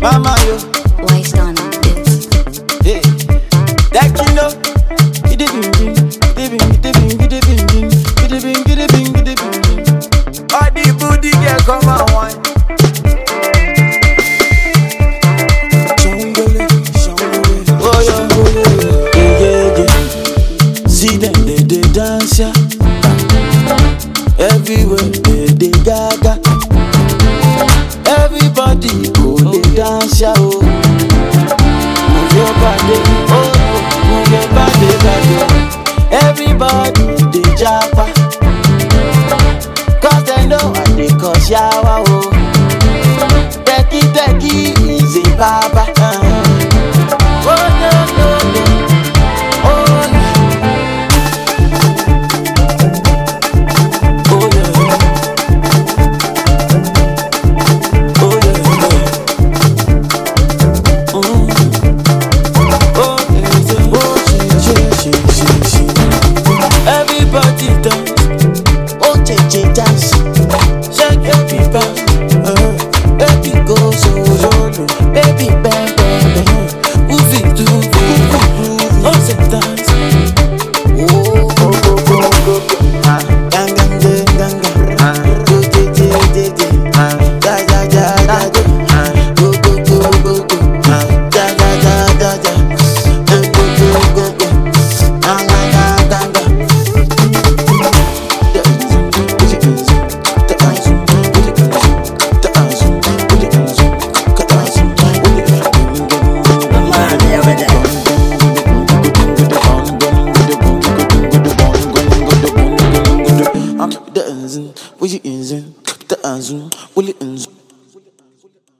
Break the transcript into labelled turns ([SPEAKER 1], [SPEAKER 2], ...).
[SPEAKER 1] Mama yo,
[SPEAKER 2] Wise gone on this.
[SPEAKER 1] hey, that kilo, get it bing, get it bing. All the booty girl come and wine. Oh yeah. See them they dance ya. Everywhere they gaga. Everybody go they dance ya. Oh, move your body, oh, move your body, body. Everybody they japa, 'cause they know what they cause yawa. Oh, Teki is a baba. Oh no no no, oh yeah, oh yeah, oh yeah, oh yeah. Everybody dance, oh dance, shake your people, baby go solo, baby bang bang bang, move it to groove, oh say dance, oh go go go go go, gang gang gang gang, go ja ja ja ja ja, go go go go go, ja ja ja ja ja, go go go go, gang gang gang gang. Will you